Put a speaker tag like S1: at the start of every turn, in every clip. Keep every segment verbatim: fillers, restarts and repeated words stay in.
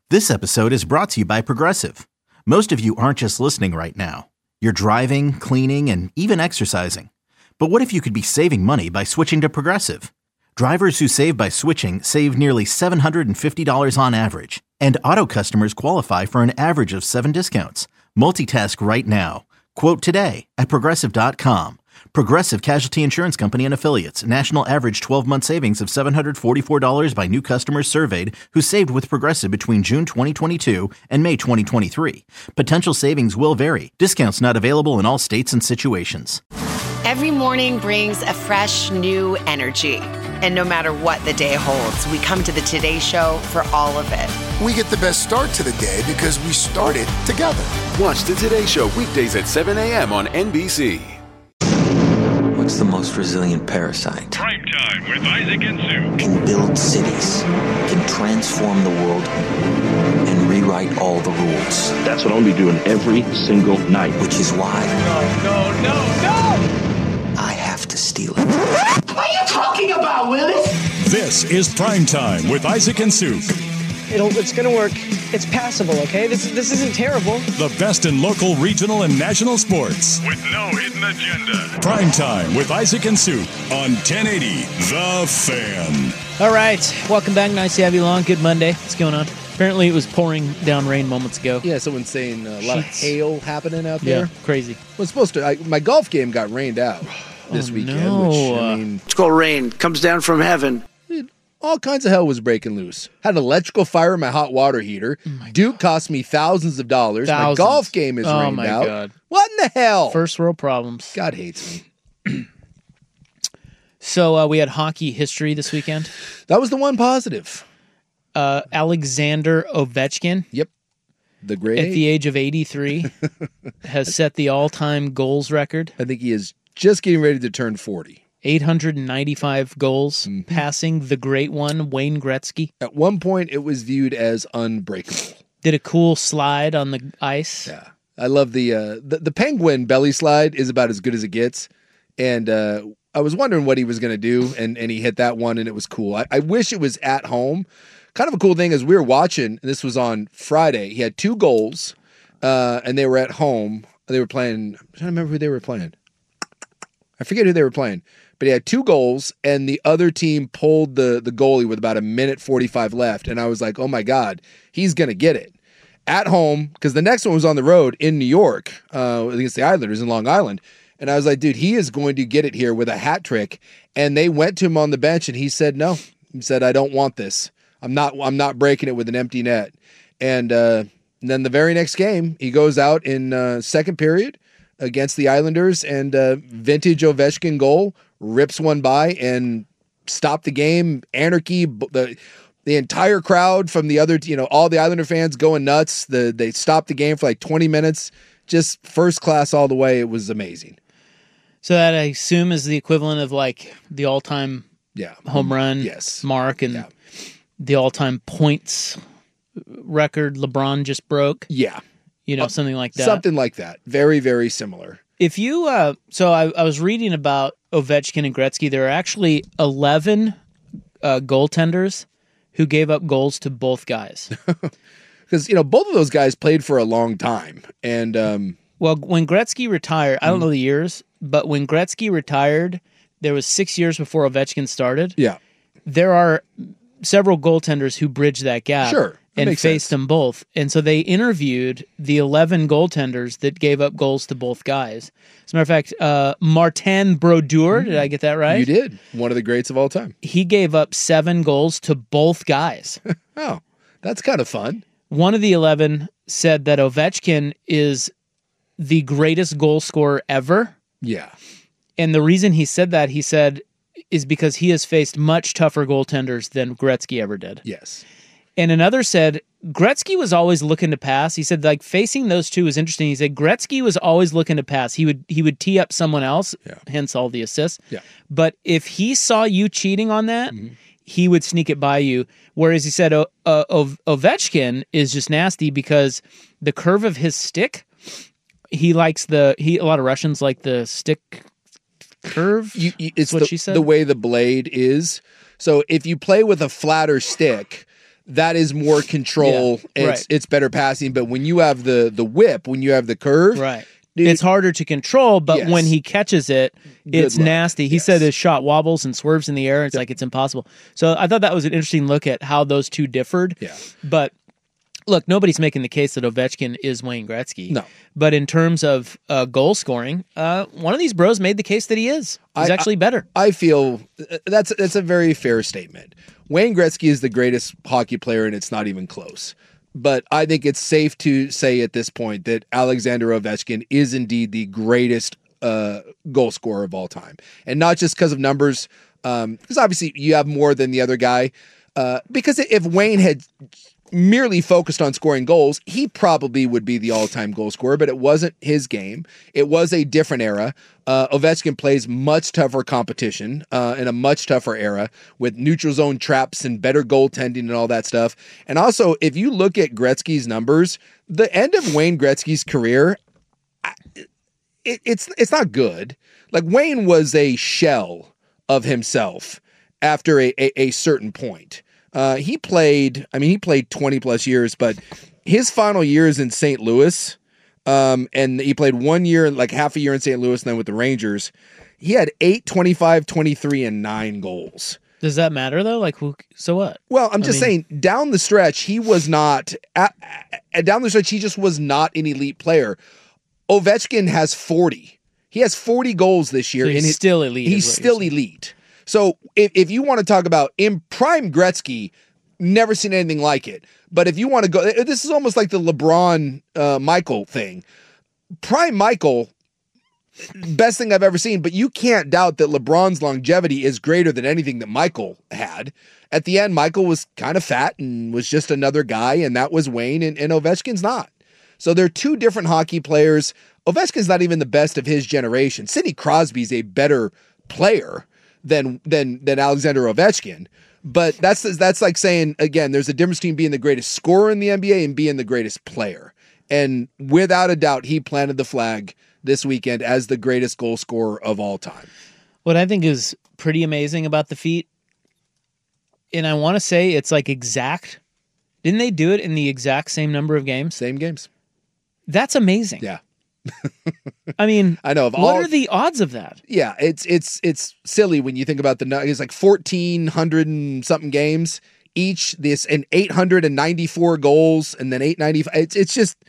S1: This episode is brought to you by Progressive. Most of you aren't just listening right now. You're driving, cleaning, and even exercising. But what if you could be saving money by switching to Progressive? Drivers who save by switching save nearly seven hundred fifty dollars on average. And auto customers qualify for an average of seven discounts. Multitask right now. Quote today at Progressive dot com. Progressive Casualty Insurance Company and Affiliates. National average twelve-month savings of seven hundred forty-four dollars by new customers surveyed who saved with Progressive between June twenty twenty-two and May twenty twenty-three. Potential savings will vary. Discounts not available in all states and situations.
S2: Every morning brings a fresh, new energy. And no matter what the day holds, we come to the Today Show for all of it.
S3: We get the best start to the day because we started together.
S4: Watch the Today Show weekdays at seven a.m. on N B C.
S5: What's the most resilient parasite?
S6: Prime Time with Isaac and Sue.
S5: Can build cities, can transform the world, and rewrite all the rules.
S7: That's what I'm going to be doing every single night.
S5: Which is why...
S8: No, no, no, no!
S5: I have to steal it.
S9: What are you talking about, Willis?
S10: This is Prime Time with Isaac and Sue.
S11: It'll, it's going to work. It's passable, okay? This, this isn't terrible.
S10: The best in local, regional, and national sports.
S6: With no hidden agenda.
S10: Prime Time with Isaac and Sue on ten eighty The Fan.
S12: All right. Welcome back. Nice to have you along. Good Monday. What's going on? Apparently it was pouring down rain moments ago.
S13: Yeah, someone's saying a lot
S12: Sheets.
S13: of hail happening out there.
S12: Yeah, crazy.
S13: Well, it's supposed to. I, my golf game got rained out this
S12: oh,
S13: weekend,
S12: no.
S13: which, I mean...
S14: It's called rain. Comes down from heaven.
S13: All kinds of hell was breaking loose. Had an electrical fire in my hot water heater.
S12: Oh
S13: Duke God. cost me thousands of dollars.
S12: Thousands.
S13: My golf game is
S12: oh
S13: rained
S12: my
S13: out.
S12: God.
S13: What in the hell?
S12: First world problems.
S13: God hates me.
S12: So uh, we had hockey history this weekend.
S13: That was the one positive.
S12: Uh, Alexander Ovechkin.
S13: Yep. The great
S12: At
S13: eight.
S12: the age of eighty-three has set the all-time goals record.
S13: I think he is just getting ready to turn forty.
S12: eight hundred ninety-five goals,
S13: mm-hmm.
S12: passing the great one, Wayne Gretzky.
S13: At one point, it was viewed as unbreakable.
S12: Did a cool slide on the ice.
S13: Yeah. I love the, uh, the, the penguin belly slide is about as good as it gets. And uh, I was wondering what he was going to do, and, and he hit that one, and it was cool. I, I wish it was at home. Kind of a cool thing is we were watching, and this was on Friday. He had two goals, uh, and they were at home. They were playing, I'm trying to remember who they were playing. I forget who they were playing. But he had two goals, and the other team pulled the, the goalie with about a minute forty-five left. And I was like, oh, my God, he's going to get it. At home, because the next one was on the road in New York uh, against the Islanders in Long Island. And I was like, dude, he is going to get it here with a hat trick. And they went to him on the bench, and he said, no. He said, I don't want this. I'm not I'm not breaking it with an empty net. And, uh, and then the very next game, he goes out in uh, second period against the Islanders, and uh, vintage Ovechkin goal, rips one by and stopped the game. Anarchy, the the entire crowd from the other, you know, all the Islander fans going nuts. The they stopped the game for like twenty minutes. Just first class all the way. It was amazing.
S12: So that I assume is the equivalent of like the all-time
S13: yeah.
S12: home run
S13: yes.
S12: mark and
S13: yeah.
S12: the all-time points record LeBron just broke.
S13: Yeah.
S12: You know, something like that.
S13: Something like that. Very, very similar.
S12: If you, uh, so I, I was reading about Ovechkin and Gretzky. There are actually eleven uh, goaltenders who gave up goals to both guys.
S13: Because, you know, both of those guys played for a long time. And, um,
S12: well, when Gretzky retired, I don't know the years, but when Gretzky retired, there was six years before Ovechkin started.
S13: Yeah.
S12: There are several goaltenders who bridged that gap.
S13: Sure.
S12: And faced
S13: sense.
S12: them both. And so they interviewed the eleven goaltenders that gave up goals to both guys. As a matter of fact, uh, Martin Brodeur, did I get that right?
S13: You did. One of the greats of all time.
S12: He gave up seven goals to both guys.
S13: Oh, that's kind of fun.
S12: One of the eleven said that Ovechkin is the greatest goal scorer ever.
S13: Yeah.
S12: And the reason he said that, he said, is because he has faced much tougher goaltenders than Gretzky ever did.
S13: Yes.
S12: And another said, Gretzky was always looking to pass. He said, like, facing those two was interesting. He said, Gretzky was always looking to pass. He would he would tee up someone else,
S13: yeah.
S12: hence all the assists.
S13: Yeah.
S12: But if he saw you cheating on that,
S13: mm-hmm.
S12: he would sneak it by you. Whereas he said, uh, uh, Ovechkin is just nasty because the curve of his stick, he likes the, he a lot of Russians like the stick curve.
S13: You, you, it's
S12: what
S13: the,
S12: she said.
S13: The way the blade is. So if you play with a flatter stick, that is more control.
S12: Yeah,
S13: it's
S12: right.
S13: it's better passing. But when you have the the whip, when you have the curve,
S12: right.
S13: Dude,
S12: it's harder to control, but
S13: yes.
S12: when he catches it, it's
S13: luck.
S12: nasty. He
S13: Yes.
S12: said his shot wobbles and swerves in the air. It's yep. like it's impossible. So I thought that was an interesting look at how those two differed.
S13: Yeah.
S12: But look, nobody's making the case that Ovechkin is Wayne Gretzky.
S13: No.
S12: But in terms of uh, goal scoring, uh, one of these bros made the case that he is. He's
S13: I,
S12: actually
S13: I,
S12: better.
S13: I feel that's that's a very fair statement. Wayne Gretzky is the greatest hockey player, and it's not even close. But I think it's safe to say at this point that Alexander Ovechkin is indeed the greatest uh, goal scorer of all time. And not just because of numbers, because um, obviously you have more than the other guy. Uh, because if Wayne had merely focused on scoring goals, he probably would be the all-time goal scorer, but it wasn't his game. It was a different era. Uh, Ovechkin plays much tougher competition uh, in a much tougher era with neutral zone traps and better goaltending and all that stuff. And also, if you look at Gretzky's numbers, the end of Wayne Gretzky's career, it, it's it's not good. Like, Wayne was a shell of himself after a, a, a certain point. Uh, he played, I mean, he played twenty plus years, but his final years in Saint Louis, um, and he played one year, like half a year in Saint Louis, and then with the Rangers, he had eight, twenty-five, twenty-three, and nine goals.
S12: Does that matter though? Like, who, so what?
S13: Well, I'm just
S12: I mean,
S13: saying, down the stretch, he was not, at, at, down the stretch, he just was not an elite player. Ovechkin has forty. He has forty goals this year.
S12: So he's
S13: in his,
S12: still elite.
S13: He's still elite. So if, if you want to talk about in prime Gretzky, never seen anything like it. But if you want to go, this is almost like the LeBron uh, Michael thing. Prime Michael, best thing I've ever seen, but you can't doubt that LeBron's longevity is greater than anything that Michael had. At the end, Michael was kind of fat and was just another guy, and that was Wayne, and, and Ovechkin's not. So they're two different hockey players. Ovechkin's not even the best of his generation. Sidney Crosby's a better player than than than Alexander Ovechkin. But that's that's like saying, again, there's a difference between being the greatest scorer in the N B A and being the greatest player. And without a doubt, he planted the flag this weekend as the greatest goal scorer of all time.
S12: What I think is pretty amazing about the feat, and I want to say it's like exact, didn't they do it in the exact same number of games?
S13: Same games.
S12: That's amazing.
S13: Yeah.
S12: I mean,
S13: I know. Of
S12: what
S13: all,
S12: are the odds of that?
S13: Yeah, it's it's it's silly when you think about the. It's like fourteen hundred and something games each. This and eight hundred and ninety four goals, and then eight ninety five. It's it's just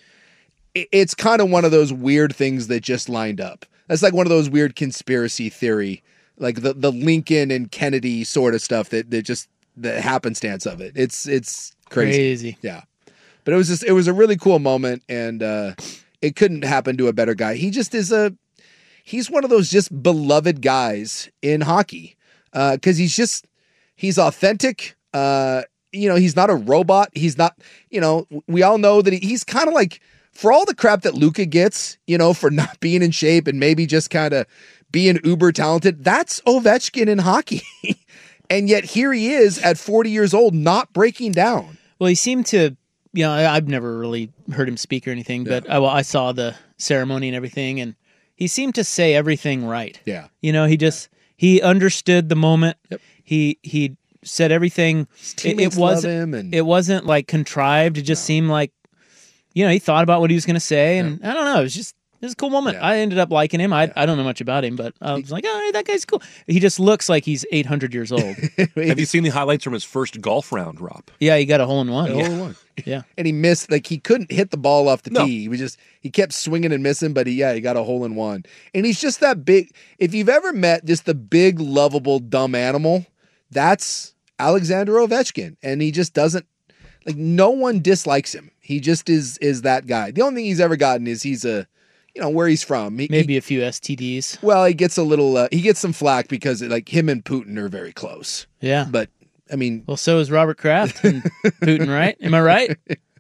S13: it's kind of one of those weird things that just lined up. That's like one of those weird conspiracy theory, like the the Lincoln and Kennedy sort of stuff that that just the happenstance of it. It's it's crazy.
S12: Crazy.
S13: Yeah, but it was just it was a really cool moment, and. uh It couldn't happen to a better guy. He just is a, he's one of those just beloved guys in hockey because uh, he's just, he's authentic. Uh, you know, he's not a robot. He's not, you know, we all know that he, he's kind of like, for all the crap that Luka gets, you know, for not being in shape and maybe just kind of being uber talented, that's Ovechkin in hockey. And yet here he is at forty years old, not breaking down.
S12: Well, he seemed to, you know, I've never really heard him speak or anything, but yeah. I, well, I saw the ceremony and everything, and he seemed to say everything right.
S13: Yeah.
S12: You know, he just, he understood the moment.
S13: Yep.
S12: He he said everything. It, it wasn't and... it wasn't like contrived. It just no. seemed like, you know, he thought about what he was going to say, and yeah. I don't know, it was just, it was a cool moment. Yeah. I ended up liking him. I yeah. I don't know much about him, but I was like, oh, that guy's cool. He just looks like he's eight hundred years old.
S15: Have you seen the highlights from his first golf round, Rob?
S12: Yeah, he got a hole in one.
S13: A hole in one.
S12: Yeah.
S13: And he missed, like, he couldn't hit the ball off the
S15: no.
S13: tee. He was just, he kept swinging and missing, but he, yeah, he got a hole in one. And he's just that big. If you've ever met just the big, lovable, dumb animal, that's Alexander Ovechkin. And he just doesn't, like, no one dislikes him. He just is, is that guy. The only thing he's ever gotten is he's a, you know, where he's from. He,
S12: Maybe
S13: he,
S12: a few S T Ds.
S13: Well, he gets a little, uh, he gets some flack because, like, him and Putin are very close.
S12: Yeah.
S13: But, I mean,
S12: well, so is Robert Kraft and Putin, right? Am I right?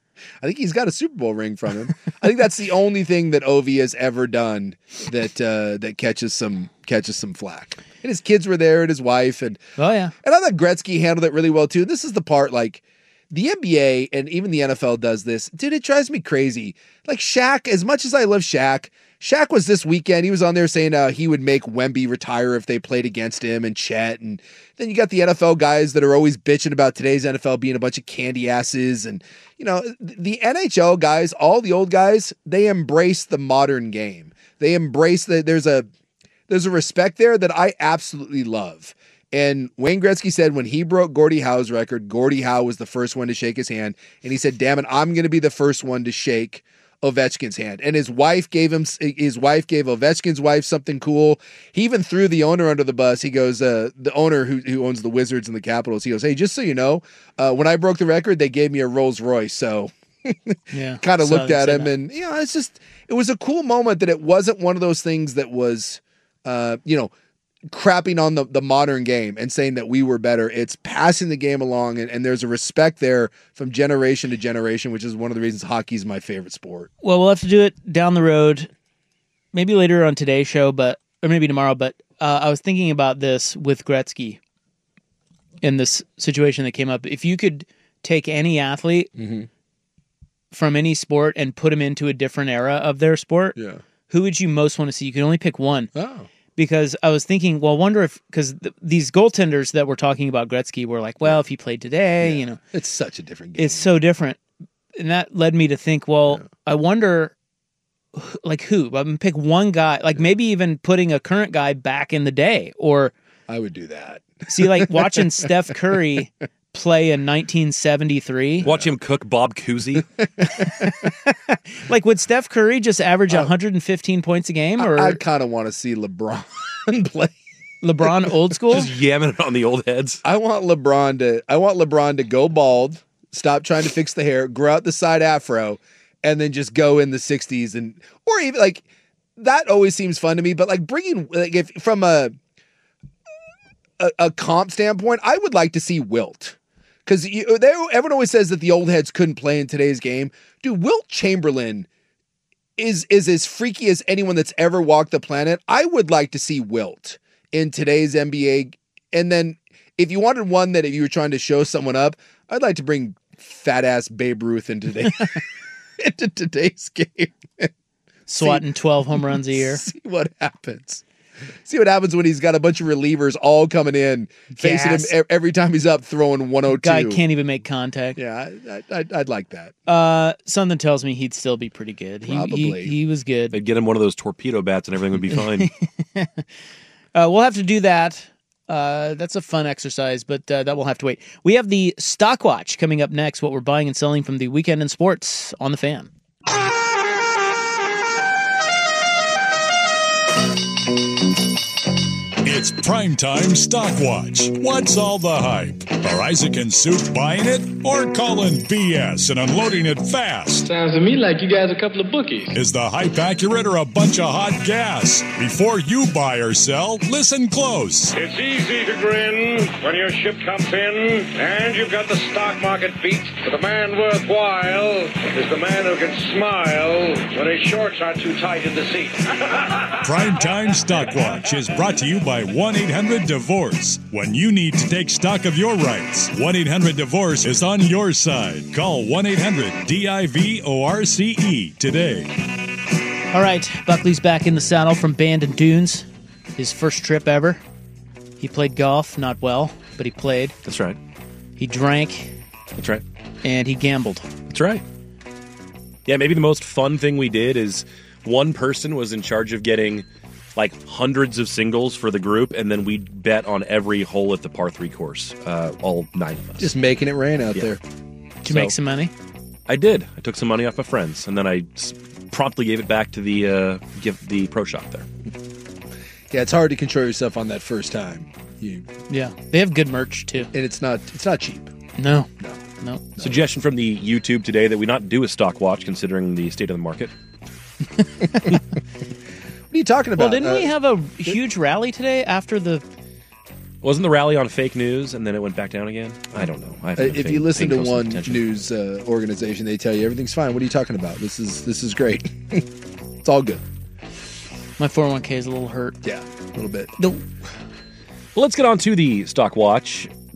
S13: I think he's got a Super Bowl ring from him. I think that's the only thing that Ovi has ever done that uh, that catches some catches some flack. And his kids were there, and his wife, and
S12: oh yeah.
S13: And I thought Gretzky handled it really well too. This is the part, like, the N B A and even the N F L does this, dude. It drives me crazy. Like Shaq, as much as I love Shaq, Shaq was this weekend. He was on there saying uh, he would make Wemby retire if they played against him and Chet. And then you got the N F L guys that are always bitching about today's N F L being a bunch of candy asses. And, you know, the N H L guys, all the old guys, they embrace the modern game. They embrace that there's a there's a respect there that I absolutely love. And Wayne Gretzky said when he broke Gordie Howe's record, Gordie Howe was the first one to shake his hand. And he said, damn it, I'm going to be the first one to shake Ovechkin's hand. And his wife gave him, his wife gave Ovechkin's wife something cool. He even threw the owner under the bus. He goes, uh, the owner who, who owns the Wizards and the Capitals, he goes, hey, just so you know, uh, when I broke the record, they gave me a Rolls Royce. So
S12: yeah,
S13: kind of
S12: so
S13: looked at him
S12: that.
S13: and, you know, it's just, it was a cool moment that it wasn't one of those things that was, uh, you know, crapping on the, the modern game and saying that we were better. It's passing the game along, and, and there's a respect there from generation to generation, which is one of the reasons hockey is my favorite sport.
S12: Well, we'll have to do it down the road, maybe later on today's show, but or maybe tomorrow. But uh, I was thinking about this with Gretzky in this situation that came up. If you could take any athlete
S13: mm-hmm.
S12: from any sport and put him into a different era of their sport,
S13: yeah.
S12: who would you most want to see? You can only pick one.
S13: Oh.
S12: Because I was thinking, well, I wonder if, because th- these goaltenders that we're talking about Gretzky were like, well, if he played today,
S13: yeah.
S12: you know.
S13: It's such a different game.
S12: It's so different. And that led me to think, well, yeah. I wonder, like who? I'm going to pick one guy, like yeah. maybe even putting a current guy back in the day. Or
S13: I would do that.
S12: See, like watching Steph Curry play in nineteen seventy-three.
S15: Watch him cook Bob Cousy.
S12: Like, would Steph Curry just average uh, one hundred fifteen points a game? Or
S13: I, I kind of want to see LeBron play.
S12: LeBron old school?
S15: Just yamming it on the old heads.
S13: I want LeBron to I want LeBron to go bald, stop trying to fix the hair, grow out the side afro, and then just go in the sixties and or even like that always seems fun to me, but like bringing like if from a a, a comp standpoint, I would like to see Wilt. Because everyone always says that the old heads couldn't play in today's game. Dude, Wilt Chamberlain is is as freaky as anyone that's ever walked the planet. I would like to see Wilt in today's N B A. And then if you wanted one that if you were trying to show someone up, I'd like to bring fat-ass Babe Ruth into, today, into today's game.
S12: Swatting see, twelve home runs a year.
S13: See what happens. See what happens when he's got a bunch of relievers all coming in,
S12: Gas.
S13: facing him every time he's up throwing one oh two.
S12: Guy can't even make contact.
S13: Yeah, I, I, I'd like that.
S12: Uh, something tells me he'd still be pretty good. He,
S13: Probably.
S12: He, he was good.
S15: They'd get him one of those torpedo bats and everything would be fine.
S12: uh, we'll have to do that. Uh, that's a fun exercise, but uh, that will have to wait. We have the Stock Watch coming up next, what we're buying and selling from the Weekend in Sports on the Fan.
S10: It's Primetime Stock Watch. What's all the hype? Are Isaac and Soup buying it or calling B S and unloading it fast?
S8: Sounds to me like you guys are a couple of bookies.
S10: Is the hype accurate or a bunch of hot gas? Before you buy or sell, listen close.
S6: It's easy to grin when your ship comes in and you've got the stock market beat. But the man worthwhile is the man who can smile when his shorts are too tight in the seat.
S10: Primetime Stock Watch is brought to you by one eight hundred divorce. When you need to take stock of your rights, one eight hundred divorce is on your side. Call one eight hundred D I V O R C E today.
S12: All right, Buckley's back in the saddle from Bandon Dunes. His first trip ever. He played golf, not well, but he played.
S15: That's right.
S12: He drank.
S15: That's right.
S12: And he gambled.
S15: That's right. Yeah, maybe the most fun thing we did is one person was in charge of getting like hundreds of singles for the group, and then we bet on every hole at the par three course, uh, all nine of us.
S13: Just making it rain out
S15: yeah.
S13: there.
S12: Did you
S15: so,
S12: make some money?
S15: I did. I took some money off my friends, and then I promptly gave it back to the uh, give the pro shop there.
S13: Yeah, it's hard to control yourself on that first time. You,
S12: yeah, they have good merch too,
S13: and it's not it's not cheap.
S12: No,
S13: no,
S12: no. no.
S15: Suggestion from the YouTube today that we not do a stock watch, considering the state of the market.
S13: What are you talking about?
S12: Well, didn't
S13: uh,
S12: we have a huge rally today after the...
S15: Wasn't the rally on fake news and then it went back down again? I don't know. I
S13: uh, if paying, you listen to one news uh, organization, they tell you everything's fine. What are you talking about? This is this is great. It's all good.
S12: My four oh one k is a little hurt.
S13: Yeah, a little bit.
S12: No.
S15: Well, let's get on to the stock watch.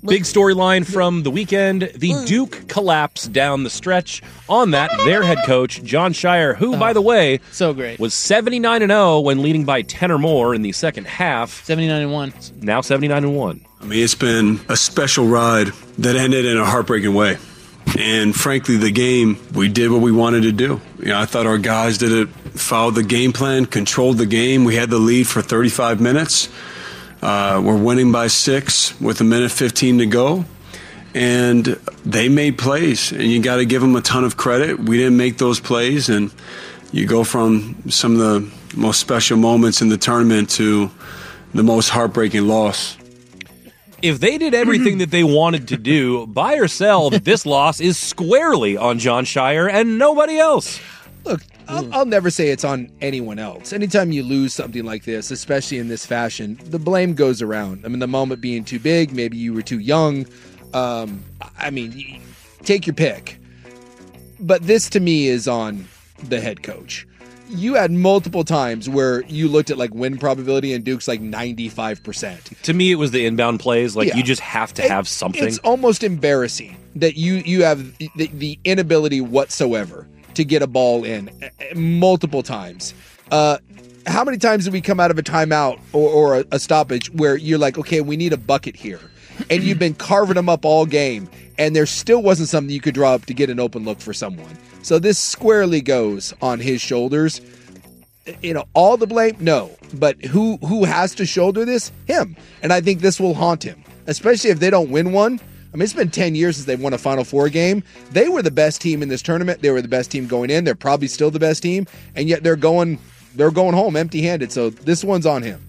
S15: Big storyline from the weekend. The Duke collapse down the stretch. On that, their head coach, Jon Scheyer, who, oh, by the way,
S12: so great,
S15: was seventy-nine and oh when leading by ten or more in the second half.
S12: seventy-nine and one
S15: Now seventy-nine and one
S16: I mean, it's been a special ride that ended in a heartbreaking way. And frankly, the game, we did what we wanted to do. You know, I thought our guys did it, followed the game plan, controlled the game. We had the lead for thirty-five minutes. Uh, we're winning by six with a minute fifteen to go. And they made plays, and you got to give them a ton of credit. We didn't make those plays, and you go from some of the most special moments in the tournament to the most heartbreaking loss.
S15: If they did everything that they wanted to do, buy or sell, that this loss is squarely on Jon Scheyer and nobody else.
S13: Look, I'll, I'll never say it's on anyone else. Anytime you lose something like this, especially in this fashion, the blame goes around. I mean, the moment being too big, maybe you were too young. Um, I mean, take your pick. But this, to me, is on the head coach. You had multiple times where you looked at like win probability and Duke's like ninety-five percent.
S15: To me, it was the inbound plays. Like, yeah. you just have to
S13: it,
S15: have something.
S13: It's almost embarrassing that you, you have the, the inability whatsoever to get a ball in multiple times. Uh, how many times did we come out of a timeout or, or a, a stoppage where you're like, okay, we need a bucket here. And you've been carving them up all game, and there still wasn't something you could draw up to get an open look for someone. So this squarely goes on his shoulders. You know, all the blame? No. But who who has to shoulder this? Him. And I think this will haunt him, especially if they don't win one. I mean, it's been ten years since they won a Final Four game. They were the best team in this tournament. They were the best team going in. They're probably still the best team, and yet they're going they're going home empty-handed. So this one's on him.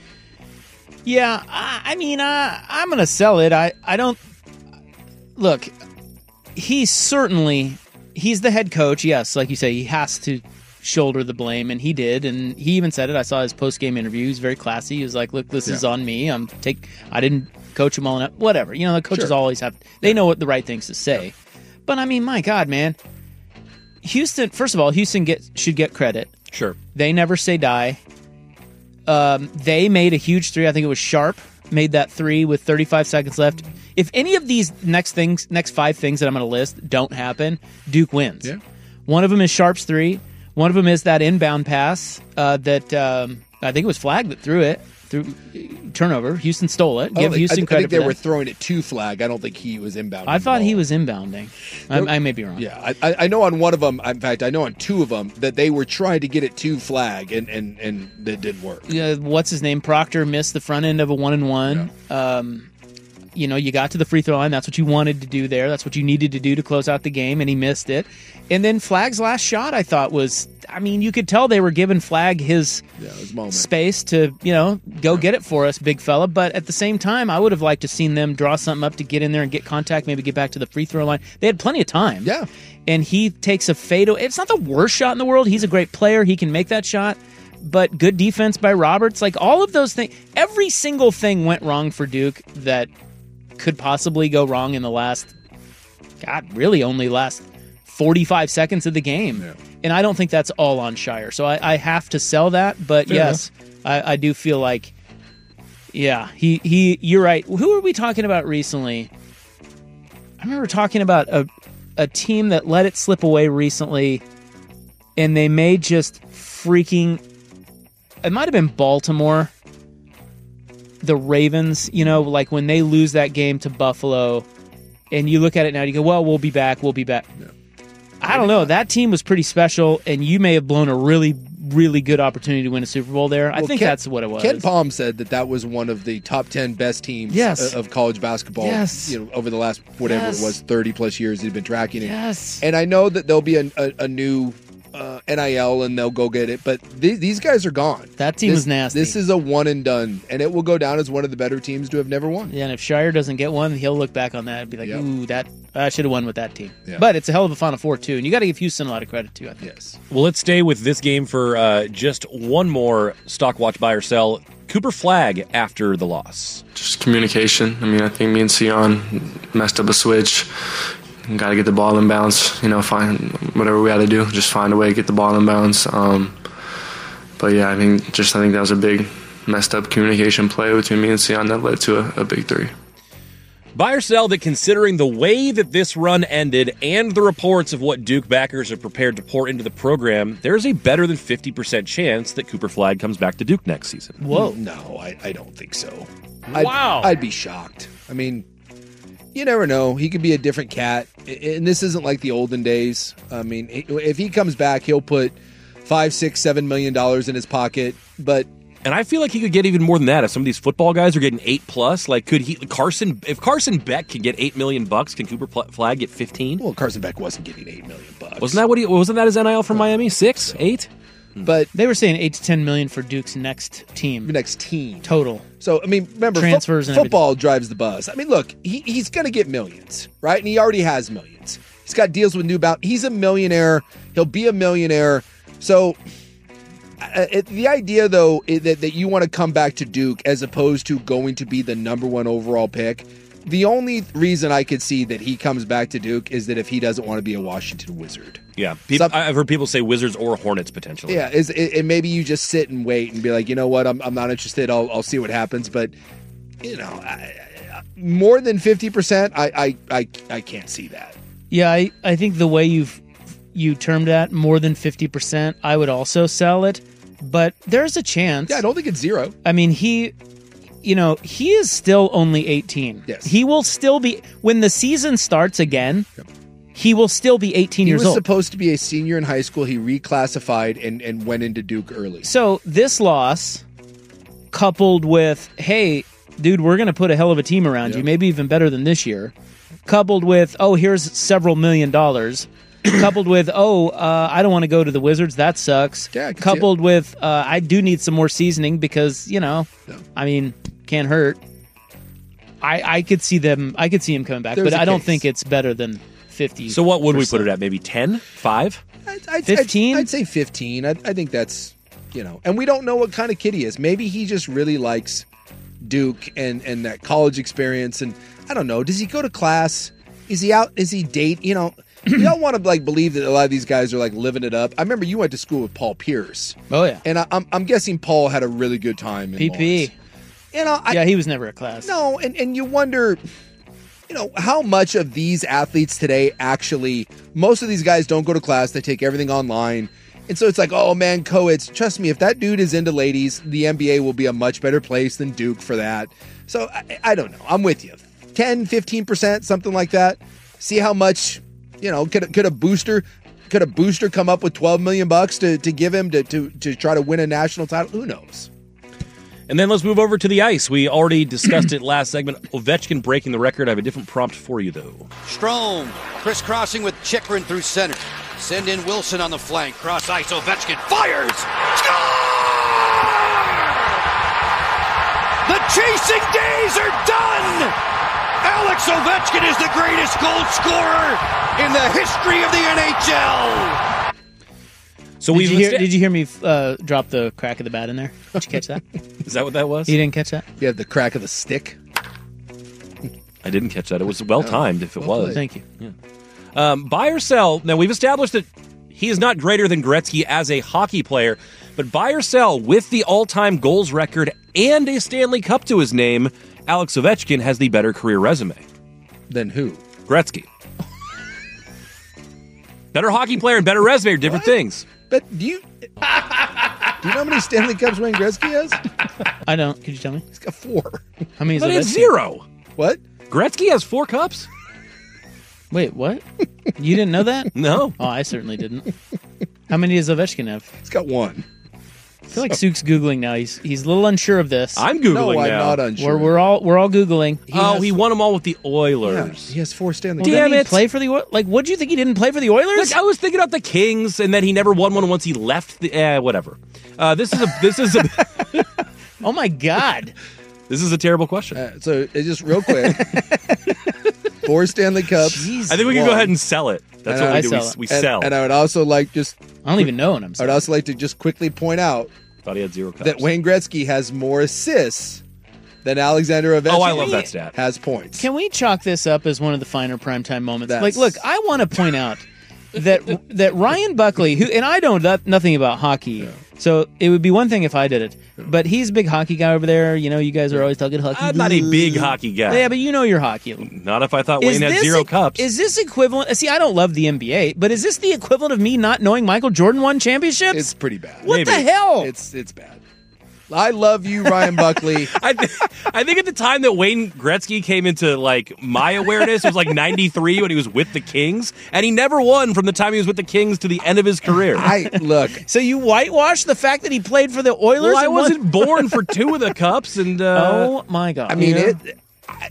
S12: Yeah, I, I mean, uh, I'm going to sell it. I, I don't... Look, he's certainly... He's the head coach, yes. Like you say, he has to shoulder the blame, and he did. And he even said it. I saw his post-game interview. He was very classy. He was like, look, this yeah. is on me. I'm take. I didn't coach him all enough. Whatever. You know, the coaches sure. always have... They yeah. know what the right things to say. Yeah. But, I mean, my God, man. Houston, first of all, Houston get, should get credit.
S15: Sure.
S12: They never say die. Um, they made a huge three. I think it was Sharp made that three with thirty-five seconds left. If any of these next things, next five things that I'm going to list don't happen, Duke wins.
S13: Yeah.
S12: One of them is Sharp's three. One of them is that inbound pass uh, that um, I think it was Flagg that threw it. Through turnover. Houston stole it. Give
S13: oh,
S12: Houston
S13: I,
S12: credit
S13: I think
S12: for
S13: they
S12: that.
S13: were throwing it to Flagg. I don't think he was inbounding.
S12: I thought he was inbounding. I, I may be wrong.
S13: Yeah, I, I know on one of them, in fact, I know on two of them that they were trying to get it to Flagg, and and, and that didn't work.
S12: Yeah, what's his name? Proctor missed the front end of a one and one. Yeah. Um, you know, you got to the free throw line. That's what you wanted to do there. That's what you needed to do to close out the game, and he missed it. And then Flagg's last shot, I thought, was, I mean, you could tell they were giving Flagg his,
S13: yeah, his moment.
S12: space to, you know, go yeah. get it for us, big fella. But at the same time, I would have liked to seen them draw something up to get in there and get contact, maybe get back to the free throw line. They had plenty of time.
S13: Yeah.
S12: And he takes a fade. It's not the worst shot in the world. He's a great player. He can make that shot. But good defense by Roberts. Like, all of those things, every single thing went wrong for Duke that could possibly go wrong in the last, God, really only last forty-five seconds of the game. Yeah. And I don't think that's all on Scheyer. So I, I have to sell that. But Fair yes, I, I do feel like, yeah, he, he, you're right. Who were we talking about recently? I remember talking about a, a team that let it slip away recently, and they may just freaking, it might have been Baltimore. The Ravens, you know, like when they lose that game to Buffalo, and you look at it now, you go, well, we'll be back, we'll be back. Yeah. I don't know. That team was pretty special, and you may have blown a really, really good opportunity to win a Super Bowl there. I well, think Ken, that's what it was.
S13: Ken Palm said that that was one of the top ten best teams
S12: yes.
S13: of college basketball
S12: yes.
S13: you know, over the last, whatever
S12: yes.
S13: it was, thirty-plus years he'd been tracking it.
S12: Yes.
S13: And I know that there'll be a, a, a new uh, N I L, and they'll go get it, but th- these guys are gone.
S12: That team
S13: this,
S12: is nasty.
S13: This is a one and done, and it will go down as one of the better teams to have never won.
S12: Yeah, and if Scheyer doesn't get one, he'll look back on that and be like, yep. ooh, that I should have won with that team.
S13: Yeah.
S12: But it's a hell of a Final Four, too, and you got to give Houston a lot of credit, too, I think.
S13: Yes.
S15: Well, let's stay with this game for uh, just one more stock watch buy or sell. Cooper Flagg after the loss.
S17: Just communication. I mean, I think me and Sion messed up a switch. Got to get the ball in bounds, you know, find whatever we had to do, just find a way to get the ball in bounds. Um, but yeah, I think just I think that was a big messed up communication play between me and Sion that led to a, a big three.
S15: Buy or sell that considering the way that this run ended and the reports of what Duke backers are prepared to pour into the program, there's a better than fifty percent chance that Cooper Flagg comes back to Duke next season.
S13: Whoa. No, I, I don't think so.
S15: Wow.
S13: I'd, I'd be shocked. I mean, you never know. He could be a different cat. And this isn't like the olden days. I mean, if he comes back, he'll put five, six, seven million dollars in his pocket. But
S15: And I feel like he could get even more than that. If some of these football guys are getting eight plus, like could he Carson? If Carson Beck can get eight million bucks, can Cooper Flagg get fifteen?
S13: Well, Carson Beck wasn't getting eight million bucks.
S15: Wasn't that what he? Wasn't that his N I L from Miami? Six, eight.
S13: But
S12: they were saying eight to ten million for Duke's next team.
S13: Next team
S12: total.
S13: So I mean, remember,
S12: transfers
S13: fo-
S12: and
S13: football
S12: everything.
S13: drives the buzz. I mean, look, he, he's going to get millions, right? And he already has millions. He's got deals with New Balance. He's a millionaire. He'll be a millionaire. So uh, it, the idea, though, is that, that you want to come back to Duke as opposed to going to be the number one overall pick. The only reason I could see that he comes back to Duke is that if he doesn't want to be a Washington Wizard.
S15: Yeah, people, I've heard people say Wizards or Hornets potentially.
S13: Yeah, is and maybe you just sit and wait and be like, you know what, I'm I'm not interested. I'll I'll see what happens. But you know, I, I, more than fifty percent, I, I I I can't see that.
S12: Yeah, I, I think the way you've you termed that more than fifty percent, I would also sell it. But there's a chance.
S13: Yeah, I don't think it's zero.
S12: I mean, he. You know, he is still only eighteen.
S13: Yes.
S12: He will still be, when the season starts again, yep. he will still be eighteen
S13: he
S12: years
S13: old. He
S12: old.
S13: was supposed to be a senior in high school. He reclassified and, and went into Duke early.
S12: So this loss, coupled with, hey, dude, we're going to put a hell of a team around yep. you, maybe even better than this year, coupled with, oh, here's several million dollars, coupled with, oh, uh, I don't want to go to the Wizards. That sucks.
S13: Yeah,
S12: coupled with, uh, I do need some more seasoning because, you know, no. I mean, can't hurt. I I could see them. I could see him coming back,
S13: There's
S12: but I
S13: case.
S12: don't think it's better than fifty.
S15: So what would we put it at? Maybe ten? five?
S13: I'd, I'd,
S12: fifteen?
S13: I'd, I'd say fifteen. I, I think that's, you know, and we don't know what kind of kid he is. Maybe he just really likes Duke and, and that college experience. And I don't know. Does he go to class? Is he out? Is he date? You know, we all want to like believe that a lot of these guys are like living it up. I remember you went to school with Paul Pierce.
S12: Oh yeah,
S13: and I, I'm I'm guessing Paul had a really good time in
S12: P P.
S13: Lawrence. You know, I,
S12: yeah, he was never at class.
S13: No, and, and you wonder, you know, how much of these athletes today actually, most of these guys don't go to class. They take everything online. And so it's like, oh, man, co-eds. Trust me, if that dude is into ladies, the N B A will be a much better place than Duke for that. So I, I don't know. I'm with you. ten, fifteen percent, something like that. See how much, you know, could, could a booster... Could a booster come up with twelve million bucks to, to give him to, to, to try to win a national title? Who knows?
S15: And then let's move over to the ice. We already discussed it last segment. Ovechkin breaking the record. I have a different prompt for you, though.
S18: Strome crisscrossing with Chychrun through center. Send in Wilson on the flank. Cross ice. Ovechkin fires. Score! The chasing days are done! Alex Ovechkin is the greatest goal scorer in the history of the N H L!
S15: So
S12: did,
S15: we
S12: you hear, did you hear me uh, drop the crack of the bat in there? Did you catch that?
S15: Is that what that was?
S12: You didn't catch that?
S13: You had the crack of the stick?
S15: I didn't catch that. It was well timed if it
S12: well
S15: was.
S12: Thank you.
S15: Yeah. Um, buy or sell. Now, we've established that he is not greater than Gretzky as a hockey player, but buy or sell with the all-time goals record and a Stanley Cup to his name, Alex Ovechkin has the better career resume.
S13: Then who?
S15: Gretzky. Better hockey player and better resume are different
S13: what?
S15: things.
S13: But do you do you know how many Stanley Cups Wayne Gretzky has?
S12: I don't. Could you tell me?
S13: He's got four.
S12: How many is
S15: But
S12: Ovechkin?
S15: it's zero.
S13: What?
S15: Gretzky has four cups?
S12: Wait, what? You didn't know that?
S15: No.
S12: Oh, I certainly didn't. How many does Ovechkin have?
S13: He's got one.
S12: I feel like Sook's Googling now. He's he's a little unsure of this.
S15: I'm Googling
S13: no, I'm
S15: now.
S13: not unsure.
S12: We're, we're all we're all Googling.
S15: He oh, he won them all with the Oilers.
S13: Yeah, he has four Stanley
S12: Well,
S13: Cups.
S12: Damn
S15: Damn
S12: it!
S15: it.
S12: Play for the Oilers? Like, what do you think he didn't play for the Oilers?
S15: Like, I was thinking about the Kings, and then he never won one once he left. The eh, whatever. Uh, this is a this is a
S12: oh my god!
S15: This is a terrible question.
S13: Uh, so it's just real quick. Four Stanley Cups.
S12: Jeez.
S15: I think we can
S13: one.
S15: go ahead and sell it. That's
S13: And
S15: what
S12: I
S15: we do.
S12: sell
S15: We,
S12: it.
S15: we
S13: And,
S15: sell.
S13: and I would also like just
S12: I don't even know what I'm
S13: I would
S12: saying.
S13: also like to just quickly point out
S15: Thought he had zero cups.
S13: that Wayne Gretzky has more assists than Alexander Ovechkin.
S15: Oh, I love that stat.
S13: Has points.
S12: Can we chalk this up as one of the finer primetime moments?
S13: That's-
S12: Like, look, I want to point out that that Ryan Buckley, who and I know that, nothing about hockey, So it would be one thing if I did it, but he's a big hockey guy over there. You know, you guys are always talking hockey.
S15: I'm not a big hockey guy.
S12: Yeah, but you know your hockey.
S15: Not if I thought
S12: Is
S15: Wayne had
S12: this
S15: zero
S12: e-
S15: cups.
S12: Is this equivalent? See, I don't love the N B A, but is this the equivalent of me not knowing Michael Jordan won championships?
S13: It's pretty bad.
S12: What
S15: Maybe.
S12: the hell?
S13: It's it's bad. I love you, Ryan Buckley.
S15: I, th- I think at the time that Wayne Gretzky came into like my awareness, it was like ninety-three when he was with the Kings, and he never won from the time he was with the Kings to the end of his career.
S13: I look.
S12: So you whitewash the fact that he played for the Oilers?
S15: Well, I
S12: and won-
S15: wasn't born for two of the cups, and uh,
S12: Oh my god!
S13: I mean
S15: Yeah.
S13: it. I,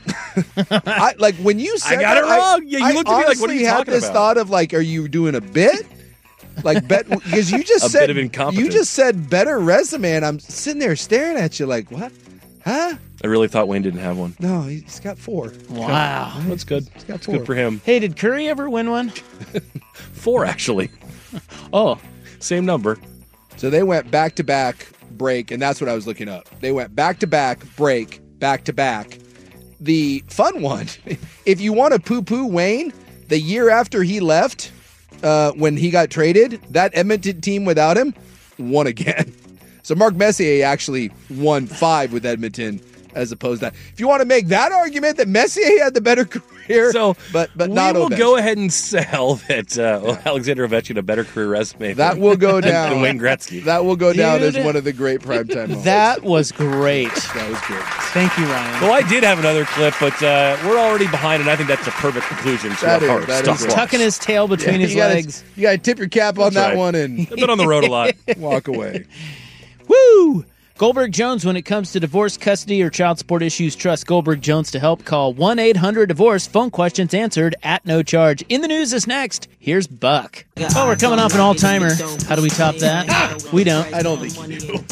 S13: I- like when you said
S15: I got it
S13: that,
S15: wrong. Yeah, you
S13: I
S15: looked at me like, what are
S13: honestly
S15: you
S13: had
S15: talking
S13: this
S15: about?
S13: thought of like, are you doing a bit? Like bet because you just
S15: A
S13: said
S15: bit of incompetence.
S13: you just said better resume, and I'm sitting there staring at you like what? Huh?
S15: I really thought Wayne didn't have one.
S13: No, he's got four.
S12: Wow.
S15: That's good.
S13: got
S15: That's
S13: four.
S15: good for him.
S12: Hey, did Curry ever win one?
S15: Four, actually.
S12: Oh,
S15: Same number.
S13: So they went back to back break, and that's what I was looking up. They went back to back break, back to back. The fun one, if you want to poo poo Wayne, the year after he left, uh, when he got traded, that Edmonton team without him won again. So Mark Messier actually won five with Edmonton as opposed to that. If you want to make that argument that Messier had the better career,
S15: So,
S13: but but
S15: we
S13: not
S15: will
S13: Ovechkin.
S15: go ahead and sell that uh, Alexander Ovechkin a better career resume.
S13: That
S15: than-
S13: will go
S15: than-
S13: down.
S15: than Wayne Gretzky.
S13: That will go down
S12: Dude.
S13: as one of the great primetime moments.
S12: that was great.
S13: that was great.
S12: Thank you, Ryan.
S15: Well, I did have another clip, but uh, we're already behind, and I think that's a perfect conclusion to
S13: That
S15: our
S13: is- that
S15: stock
S13: is
S15: watch.
S12: Tucking his tail between
S13: Yeah,
S12: his
S13: you gotta-
S12: legs.
S13: You got to tip your cap on
S15: That's
S13: that
S15: right.
S13: one and
S15: I've been on the road a lot.
S13: walk away.
S12: Woo! Goldberg Jones, when it comes to divorce, custody, or child support issues, trust Goldberg Jones to help. Call one eight hundred divorce. Phone questions answered at no charge. In the news is next. Here's Buck. Oh, we're coming off an all-timer. How do we top that? We don't.
S13: I don't think you do.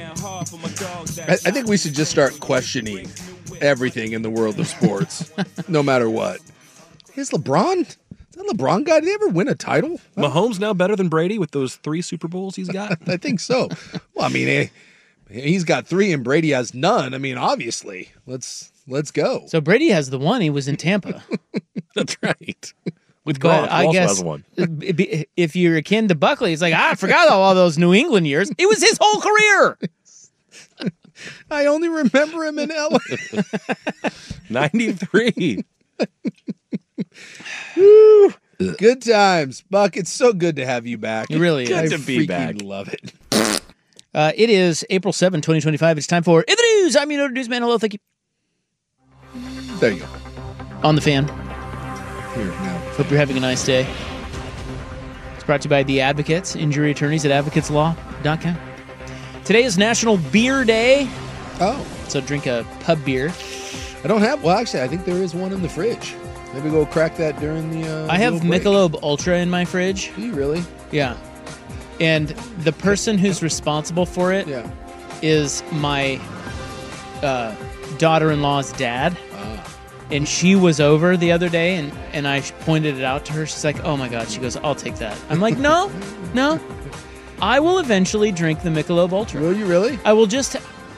S13: I, I think we should just start questioning everything in the world of sports, no matter what. Is LeBron? Is that LeBron guy? Did he ever win a title?
S15: Mahomes now better than Brady with those three Super Bowls he's got?
S13: I think so. Well, I mean, eh, he's got three and Brady has none. I mean, obviously, let's let's go.
S12: So Brady has the one. He was in Tampa.
S15: That's right. With
S12: But
S15: Gronk, who
S12: I
S15: also
S12: guess
S15: has one.
S12: it'd be- if you're akin to Buckley, it's like, ah, I forgot all those New England years. It was his whole career.
S13: I only remember him in L A.
S15: ninety-three.
S13: Woo. Good times, Buck. It's so good to have you back.
S12: It really is.
S13: I
S15: Good to be
S13: freaking
S15: back.
S13: love it.
S12: Uh, it is April seventh, twenty twenty-five. It's time for In the News. I'm your newsman. Hello, thank you.
S13: There you go.
S12: On the fan.
S13: Here now.
S12: Hope you're having a nice day. It's brought to you by The Advocates, injury attorneys at advocates law dot com. Today is National Beer Day.
S13: Oh,
S12: So drink a pub beer.
S13: I don't have. Well, actually, I think there is one in the fridge. Maybe go crack that during the. Uh,
S12: I have
S13: little break.
S12: Michelob Ultra in my fridge.
S13: Do you really?
S12: Yeah. And the person who's responsible for it
S13: Yeah.
S12: is my uh, daughter-in-law's dad.
S13: Ah.
S12: And she was over the other day, and, and I pointed it out to her. She's like, oh, my God. She goes, I'll take that. I'm like, no, no. I will eventually drink the Michelob Ultra.
S13: Will you really?
S12: I will just...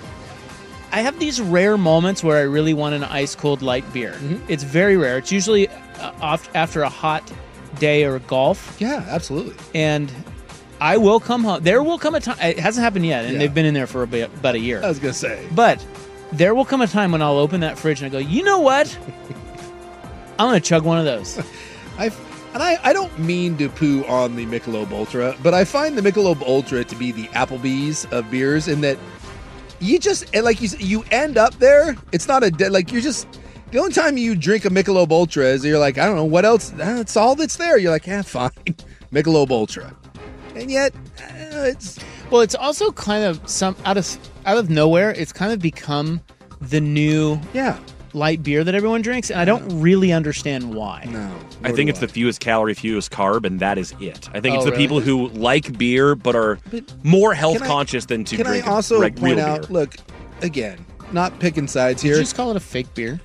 S12: I have these rare moments where I really want an ice-cold light beer.
S13: Mm-hmm.
S12: It's very rare. It's usually uh, off, after a hot day or golf.
S13: Yeah, absolutely.
S12: And I will come home. There will come a time. It hasn't happened yet, and
S13: Yeah.
S12: they've been in there for a bit, about a year.
S13: I was gonna say.
S12: But there will come a time when I'll open that fridge and I go, you know what? I'm going to chug one of those.
S13: I've and I, I don't mean to poo on the Michelob Ultra, but I find the Michelob Ultra to be the Applebee's of beers in that you just and like you s- you end up there. It's not a de- like you're just the only time you drink a Michelob Ultra is you're like I don't know what else. That's all that's there. You're like, yeah, fine, Michelob Ultra, and yet uh, it's
S12: Well, it's also kind of some out of out of nowhere. It's kind of become the new
S13: yeah
S12: light beer that everyone drinks, and I don't really understand why.
S13: no.
S15: I think it's the fewest calorie, fewest carb, and that is it. I think
S12: Oh,
S15: it's the
S12: really?
S15: people who like beer but are
S13: But
S15: more health
S13: can I-
S15: conscious than to
S13: Can I
S15: drink
S13: also
S15: reg-
S13: point
S15: real
S13: out?
S15: beer.
S13: Look, again, not picking sides
S12: Did
S13: here.
S12: you just call it a fake beer?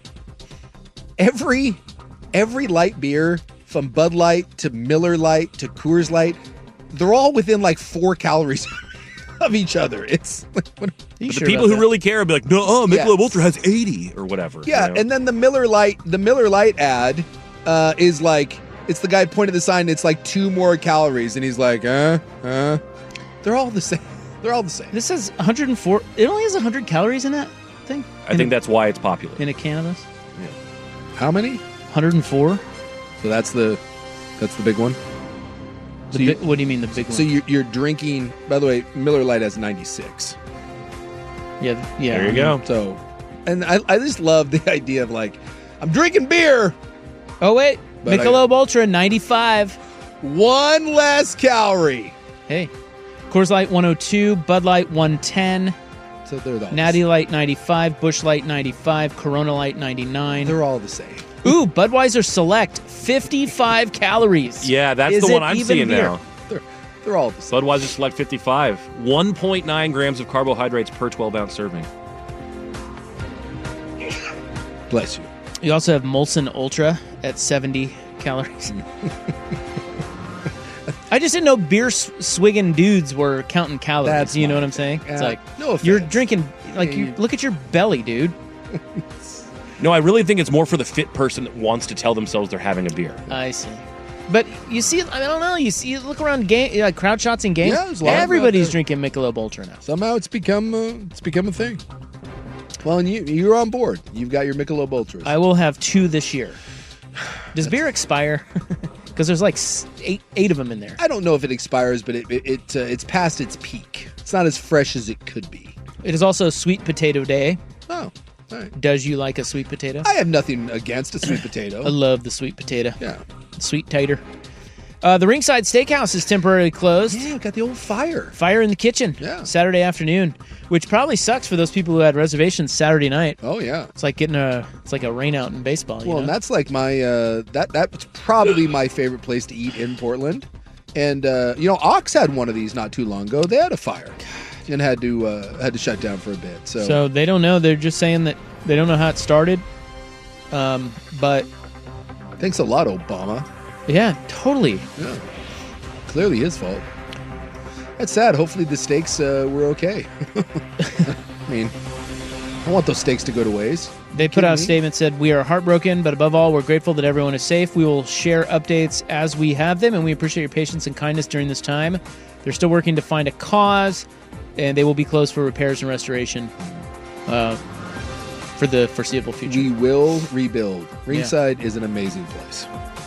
S13: every every light beer from Bud Light to Miller Light to Coors Light, they're all within like four calories of each other. It's like, what,
S12: Are you
S15: But
S12: sure
S15: the people
S12: about
S15: who
S12: that?
S15: really care will be like, no, oh, Michelob
S13: Yeah.
S15: Ultra has eighty or whatever.
S13: yeah,
S15: you know?
S13: and then the Miller Light, the Miller Light ad uh, is like it's the guy pointed the sign. It's like two more calories, and he's like, uh, uh. They're all the same. They're all the same.
S12: This says one hundred four. It only has one hundred calories in that thing.
S15: I
S12: in
S15: think
S12: a,
S15: that's why it's popular.
S12: in a can of this.
S13: How many?
S12: one hundred four.
S13: So that's the that's the big one.
S12: The
S13: So you-
S12: bi- what do you mean the big
S13: So
S12: one?
S13: you're, you're drinking. By the way, Miller Lite has ninety-six.
S12: Yeah, yeah.
S15: There you go.
S13: So, and I, I just love the idea of like, I'm drinking beer.
S12: Oh wait,
S13: But I-
S12: Michelob Ultra ninety-five.
S13: One less calorie.
S12: Hey, Coors Light one oh two, Bud Light one ten,
S13: So they're all
S12: Natty Light ninety-five, Busch Light ninety-five, Corona Light ninety-nine.
S13: They're all the same.
S12: Ooh, Budweiser Select fifty-five calories.
S15: Yeah, that's
S12: Is
S15: the one
S12: it
S15: I'm
S12: even
S15: seeing
S12: beer?
S15: now.
S13: They're they're all the same.
S15: Budweiser Select fifty-five. one point nine grams of carbohydrates per twelve ounce serving.
S13: Bless you.
S12: You also have Molson Ultra at seventy calories. I just didn't know beer s- swigging dudes were counting calories.
S13: That's
S12: you know
S13: fine.
S12: what I'm saying? It's
S13: Yeah.
S12: like
S13: No
S12: you're
S13: offense.
S12: drinking like
S13: Yeah,
S12: you
S13: you-
S12: look at your belly, dude.
S15: No, I really think it's more for the fit person that wants to tell themselves they're having a beer.
S12: I see. But you see, I don't know. You see, you look around game, like crowd shots in games.
S13: Yeah, there's a lot of, uh,
S12: Everybody's
S13: the-
S12: drinking Michelob Ultra now.
S13: Somehow it's become uh, it's become a thing. Well, and you you're on board. You've got your Michelob Ultras.
S12: I will have two this year. Does beer expire? Because there's like s- eight eight of them in there.
S13: I don't know if it expires, but it, it, it uh, it's past its peak. It's not as fresh as it could be.
S12: It is also Sweet Potato Day.
S13: Oh, all right.
S12: Does you like a sweet potato?
S13: I have nothing against a sweet potato.
S12: I love the sweet potato.
S13: Yeah.
S12: Sweet tater. Uh, the Ringside Steakhouse is temporarily closed.
S13: Yeah, we got the old fire.
S12: Fire in the kitchen.
S13: Yeah.
S12: Saturday afternoon, which probably sucks for those people who had reservations Saturday night.
S13: Oh yeah.
S12: It's like getting a it's like a rain out in baseball. You
S13: Well,
S12: know?
S13: and that's like my uh, that that's probably my favorite place to eat in Portland. And uh, you know, Ox had one of these not too long ago. They had a fire and had to uh, had to shut down for a bit. So,
S12: So they don't know. They're just saying that they don't know how it started. Um, but
S13: thanks a lot, Obama.
S12: yeah, totally.
S13: Yeah, clearly his fault. That's sad. Hopefully the steaks uh, were okay. I mean, I want those steaks to go to waste.
S12: They put
S13: Kidding
S12: out a
S13: me?
S12: statement said, "We are heartbroken, but above all, we're grateful that everyone is safe. We will share updates as we have them, and we appreciate your patience and kindness during this time. They're still working to find a cause, and they will be closed for repairs and restoration uh, for the foreseeable future."
S13: We will rebuild. Ringside is an amazing place.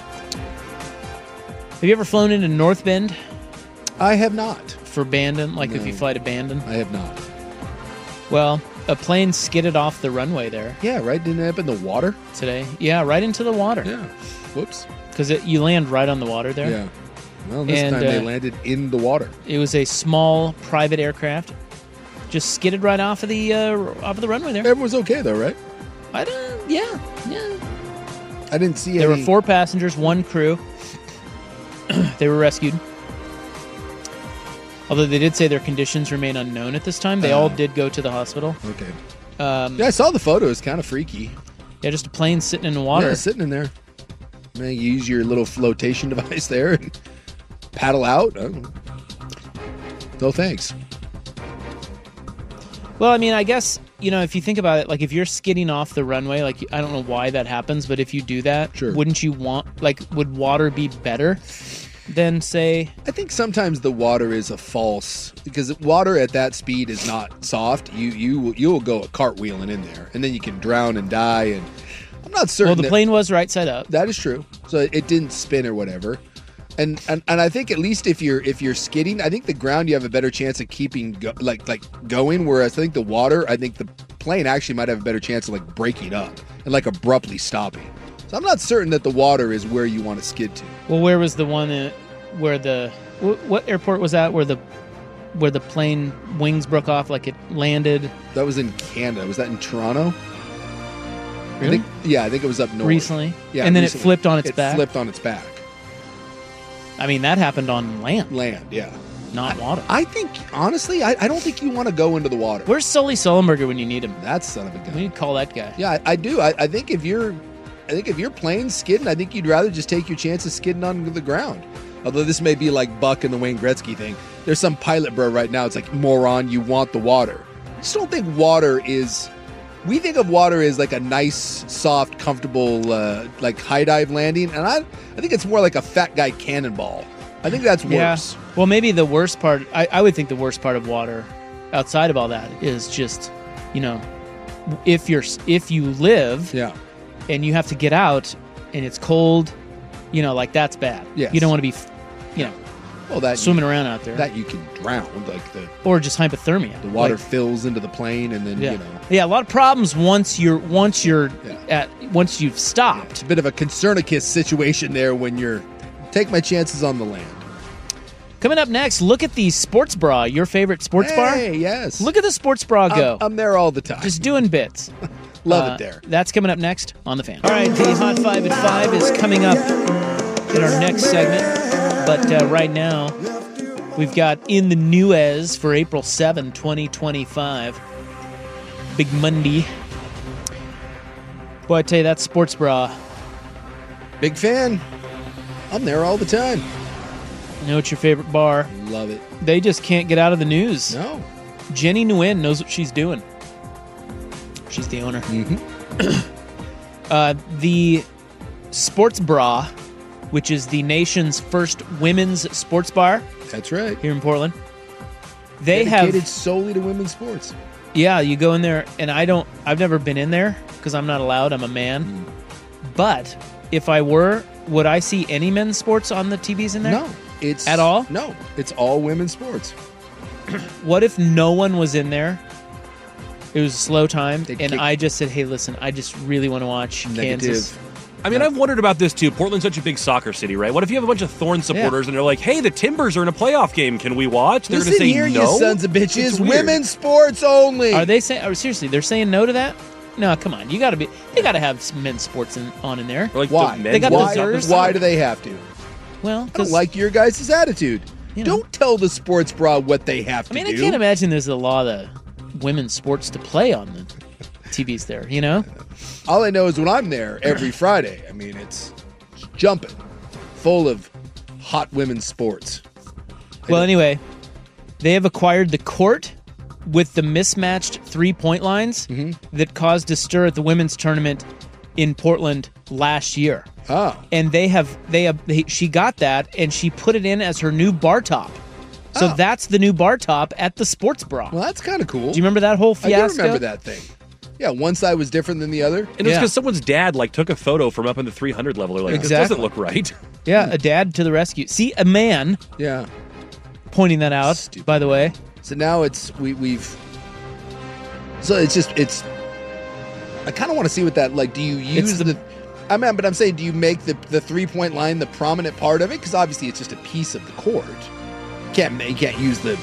S12: Have you ever flown into North Bend
S13: I have not.
S12: for Bandon? Like if
S13: No.
S12: you fly to Bandon?
S13: I have not.
S12: Well, a plane skidded off the runway there
S13: Yeah, right. Didn't it end up in the water?
S12: today. Yeah, right into the water.
S13: Yeah. Whoops.
S12: Because you land right on the water there.
S13: Yeah. Well, this
S12: And,
S13: time they
S12: uh,
S13: landed in the water.
S12: It was a small private aircraft. Just skidded right off of the uh, off of the runway there.
S13: Everyone was okay though, right?
S12: I don't. Yeah, yeah.
S13: I didn't see
S12: There
S13: any.
S12: were four passengers, one crew. They were rescued. Although they did say their conditions remain unknown at this time. They all
S13: Uh.
S12: did go to the hospital.
S13: Okay.
S12: Um,
S13: Yeah, I saw the photo. It's kind of freaky.
S12: yeah, just a plane sitting in the water.
S13: Yeah, sitting in there. Man, you use your little flotation device there and paddle out. Oh. No thanks.
S12: Well, I mean, I guess, you know, if you think about it, like if you're skidding off the runway, like I don't know why that happens, but if you do that,
S13: Sure.
S12: wouldn't you want, like, would water be better than, say,
S13: I think sometimes the water is a false because water at that speed is not soft. You you you will go cartwheeling in there, and then you can drown and die. And I'm not certain.
S12: well, the
S13: that-
S12: plane was right side up.
S13: That is true. So it didn't spin or whatever. And, and and I think at least if you're if you're skidding, I think the ground you have a better chance of keeping go, like like going. Whereas I think the water, I think the plane actually might have a better chance of like breaking up and like abruptly stopping. So I'm not certain that the water is where you want to skid to.
S12: Well, where was the one that, where the, wh- what airport was that where the, where the plane wings broke off, like it landed?
S13: That was in Canada. Was that in Toronto?
S12: Really?
S13: I think, yeah, I think it was up north.
S12: Recently?
S13: Yeah,
S12: And then it
S13: recently.
S12: flipped on its
S13: it
S12: back?
S13: flipped on its back.
S12: I mean, that happened on land,
S13: Land, yeah.
S12: not water.
S13: I think honestly, I, I don't think you want to go into the water.
S12: Where's Sully Sullenberger when you need him?
S13: That son of a gun.
S12: We need to call that guy.
S13: Yeah, I, I do. I, I think if you're, I think if you're playing skidding, I think you'd rather just take your chances skidding onto the ground. Although this may be like Buck and the Wayne Gretzky thing. There's some pilot bro right now. It's like, moron, you want the water. I just don't think water is. We think of water as like a nice, soft, comfortable, uh, like high dive landing, and I, I think it's more like a fat guy cannonball. I think that's
S12: Yeah.
S13: worse.
S12: Well, maybe the worst part, I, I would think the worst part of water, outside of all that, is just, you know, if you're if you live
S13: yeah.
S12: and you have to get out and it's cold, you know, like that's bad.
S13: Yes.
S12: You don't want to be, you know,
S13: Well, that
S12: swimming
S13: you,
S12: around out there.
S13: That you can drown, like the
S12: or just hypothermia.
S13: the water
S12: Like,
S13: fills into the plane, and then
S12: yeah.
S13: you know.
S12: Yeah, a lot of problems once you're once you're
S13: Yeah.
S12: at once you've stopped.
S13: It's a bit of a Concernicus situation there when you're take my chances on the land.
S12: Coming up next, look at the sports bra, your favorite sports bar.
S13: Hey, yes.
S12: Look at the sports bra go.
S13: I'm, I'm there all the time.
S12: Just doing bits.
S13: Love
S12: Uh,
S13: it there.
S12: That's coming up next on The Fan. All right, the Hot Five at Five is coming up in our next segment. But uh, right now, we've got In the Newez for April seventh, twenty twenty-five. Big Monday. Boy, I tell you, that sports bra.
S13: Big fan. I'm there all the time.
S12: You know it's your favorite bar.
S13: Love it.
S12: They just can't get out of the news.
S13: No.
S12: Jenny Nguyen knows what she's doing. She's the owner.
S13: Mm-hmm.
S12: uh, the Sports Bra, which is the nation's first women's sports bar.
S13: That's right.
S12: Here in Portland. They
S13: Dedicated
S12: have
S13: solely to women's sports.
S12: Yeah, you go in there, and I don't. I've never been in there because I'm not allowed. I'm a man.
S13: Mm.
S12: But if I were, would I see any men's sports on the T Vs in there?
S13: No, it's
S12: at all.
S13: No, it's all women's sports.
S12: What if no one was in there? It was a slow time,
S13: They'd
S12: and
S13: kick-
S12: I just said, "Hey, listen, I just really want to watch
S13: Negative.
S12: Kansas."
S15: I mean, I've wondered about this too. Portland's such a big soccer city, right? What if you have a bunch of Thorn supporters and they're like, "Hey, the Timbers are in a playoff game. Can we watch?" They're
S13: Listen
S15: going to say
S13: here,
S15: no.
S13: you sons of bitches.
S15: It's weird.
S13: Women's sports only.
S12: Are they saying? Or seriously, they're saying no to that? No, come on. You got to be. They got to have some men's sports in, on in there.
S15: Or like
S13: Why?
S15: the
S12: They
S15: men's
S12: got
S15: World
S12: the
S15: Cup or
S12: Zers.
S15: something.
S13: Why do they have to?
S12: Well,
S13: I don't
S12: because
S13: like your guys' attitude.
S12: You know.
S13: Don't tell the sports bra what they have to
S12: I mean,
S13: do.
S12: I can't imagine there's a law that women's sports to play on the T Vs there. You know.
S13: All I know is when I'm there every Friday, I mean, it's jumping, full of hot women's sports.
S12: Well, anyway, they have acquired the court with the mismatched three-point lines
S13: Mm-hmm.
S12: that caused a stir at the women's tournament in Portland last year.
S13: Oh,
S12: And they have they have they, she got that and she put it in as her new bar top. So
S13: Oh.
S12: that's the new bar top at the Sports Bra.
S13: well, that's kind of cool.
S12: Do you remember that whole
S13: I
S12: fiasco?
S13: do remember that thing. Yeah, one side was different than the other.
S15: And it was
S12: Yeah.
S15: because someone's dad like took a photo from up in the three hundred level. They're like,
S12: Exactly.
S15: this doesn't look right.
S12: Yeah, a dad to the rescue. See, a man
S13: Yeah.
S12: pointing that out,
S13: Stupid.
S12: by the way.
S13: So now it's we we've. So it's just it's. I kind of want to see what that like. Do you use
S12: the-
S13: the? I mean, but I'm saying, do you make the the three point line the prominent part of it? Because obviously it's just a piece of the court. Can't ma- you can't use the.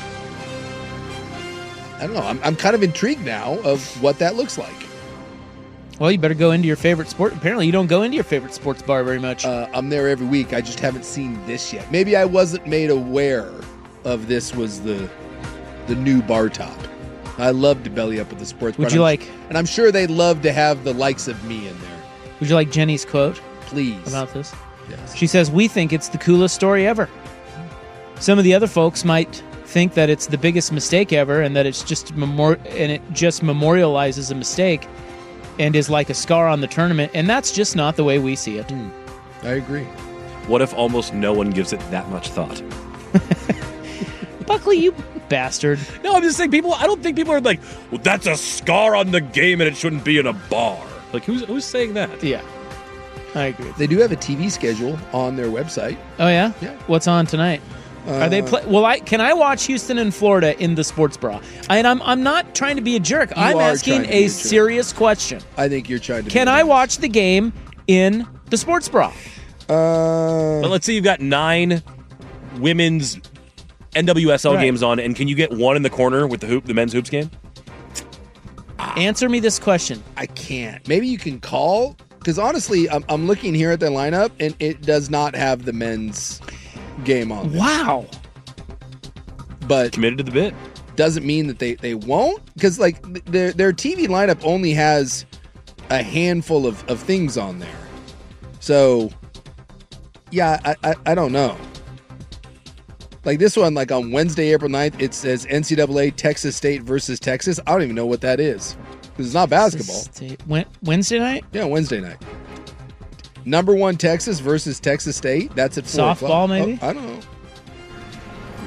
S13: I don't know. I'm I'm kind of intrigued now of what that looks like.
S12: Well, you better go into your favorite sport. Apparently, you don't go into your favorite sports bar very much.
S13: Uh, I'm there every week. I just haven't seen this yet. Maybe I wasn't made aware of this was the the new bar top. I love to belly up with the sports bar.
S12: Would you
S13: I'm-
S12: like-
S13: And I'm sure they'd love to have the likes of me in there.
S12: Would you like Jenny's quote
S13: Please.
S12: about this?
S13: Yes.
S12: She says, "We think it's the coolest story ever. Some of the other folks might think that it's the biggest mistake ever and that it's just memor- and it just memorializes a mistake and is like a scar on the tournament, and that's just not the way we see it."
S13: I agree.
S15: What if almost no one gives it that much thought?
S12: Buckley, you bastard.
S15: No, I'm just saying people. I don't think people are like, well, that's a scar on the game and it shouldn't be in a bar. Like, who's who's saying that?
S12: Yeah, I agree.
S13: They do have a T V schedule on their website.
S12: Oh yeah?
S13: Yeah.
S12: What's on tonight? Are they
S13: Uh,
S12: play? Well, I can I watch Houston and Florida in the sports bra? And I'm I'm not trying to be a jerk. I'm
S13: are
S12: asking
S13: trying to be
S12: a
S13: a jerk.
S12: serious question.
S13: I think you're trying to.
S12: Can
S13: be
S12: I
S13: nice.
S12: watch the game in the sports bra?
S13: Uh,
S15: But let's say you've got nine women's N W S L
S12: Right.
S15: games on, and can you get one in the corner with the hoop, the men's hoops game?
S12: Answer me this question.
S13: I can't. Maybe you can call because honestly, I'm I'm looking here at their lineup and it does not have the men's game on there.
S12: Wow.
S13: But
S15: Committed to the bit.
S13: doesn't mean that they, they won't because like th- their their T V lineup only has a handful of, of things on there. So yeah, I, I, I don't know. Like this one, like on Wednesday, April ninth, it says N C double A Texas State versus Texas. I don't even know what that is. Because it's not basketball.
S12: State- Wed- Wednesday night?
S13: Yeah, Wednesday night. Number one Texas versus Texas State. That's at four
S12: Softball,
S13: o'clock.
S12: maybe?
S13: Oh, I don't know.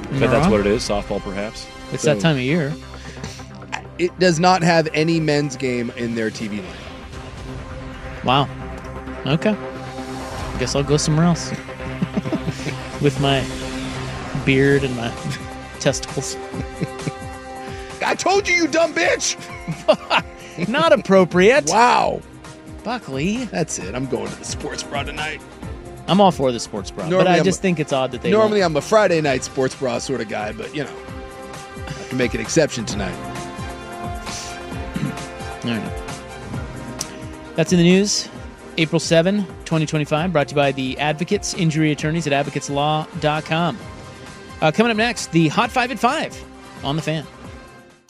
S15: But that's what it is, softball perhaps.
S12: It's
S13: So-
S12: that time of year.
S13: It does not have any men's game in their T V line.
S12: Wow. Okay. I guess I'll go somewhere else. With my beard and my testicles.
S13: I told you, you dumb bitch!
S12: Not appropriate.
S13: Wow.
S12: Buckley.
S13: That's it. I'm going to the sports bra tonight.
S12: I'm all for the sports bra, but
S13: Normally
S12: I
S13: I'm
S12: just
S13: a-
S12: think it's odd that they
S13: Normally, I'm a Friday night sports bra sort of guy, but you know, I have to make an exception tonight.
S12: All right. That's in the news. April seventh, twenty twenty-five, brought to you by the Advocates, injury attorneys at advocates law dot com. Uh, coming up next, the Hot Five at Five on the Fan.